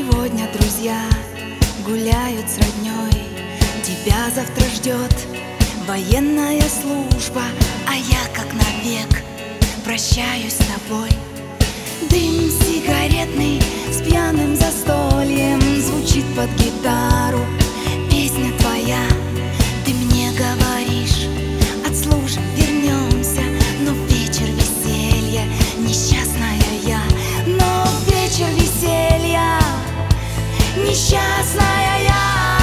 Сегодня друзья гуляют с роднёй, тебя завтра ждет военная служба, а я как навек прощаюсь с тобой. Дым сигаретный с пьяным застольем звучит под гитару, песня твоя. Ты мне говоришь, отслужим, вернемся, но в вечер веселья несчастная я. Но в вечер веселья несчастная я.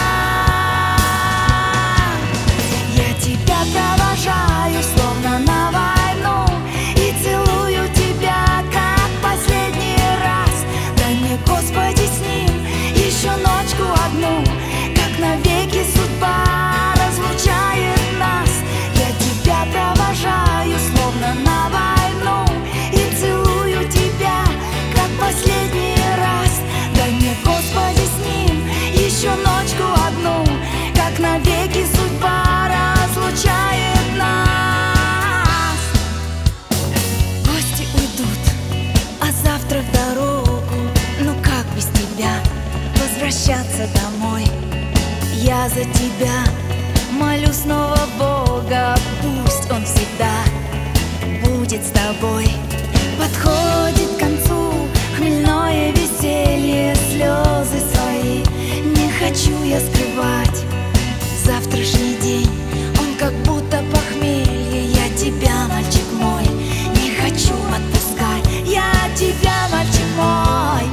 Я тебя провожаю, словно на войну, и целую тебя, как последний раз. Дай мне, Господи, с ним еще ночку одну, как навеки судьба разлучает нас. Я тебя провожаю, словно на войну, и целую тебя, как последний раз. Дай мне, Господи, с ним еще ночку одну, как навеки судьба разлучает нас. Гости уйдут, а завтра в дорогу. Ну как без тебя возвращаться домой? Я за тебя молю снова Бога, пусть Он всегда будет с тобой. Подходит к концу хмельное веселье, слезы свои не хочу я скрывать. Завтрашний день, он как будто похмелье. Я тебя, мальчик мой, не хочу отпускать. Я тебя, мальчик мой,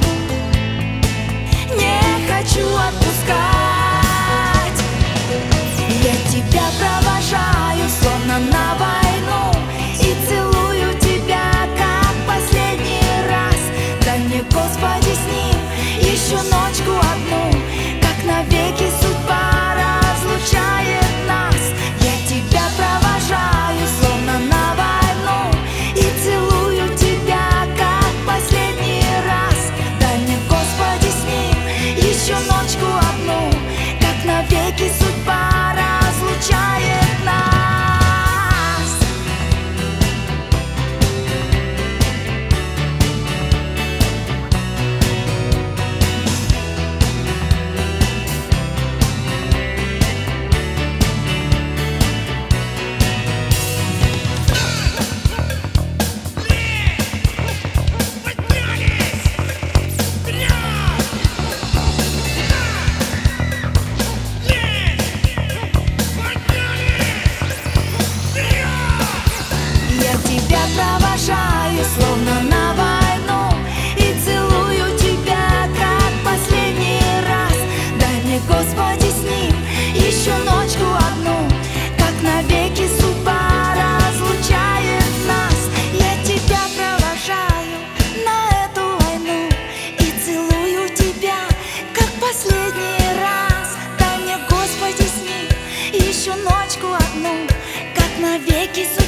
не хочу отпускать. Я тебя провожаю, словно на войну, и целую тебя, как последний раз. Дай мне, Господи, с ним еще ночку одну, как навеки судьба разлучает нас. Я тебя провожаю, словно на войну, и целую тебя, как последний раз. Дай мне, Господи, с ним еще ночку одну, как навеки судьба разлучает нас. Тебя провожаю, словно на войну, и целую тебя, как последний раз. Дай мне, Господи, с ним еще ночку одну, как навеки судьба разлучает нас. Я тебя провожаю на эту войну и целую тебя, как последний раз. Дай мне, Господи, с ним еще ночку одну, как навеки судьба.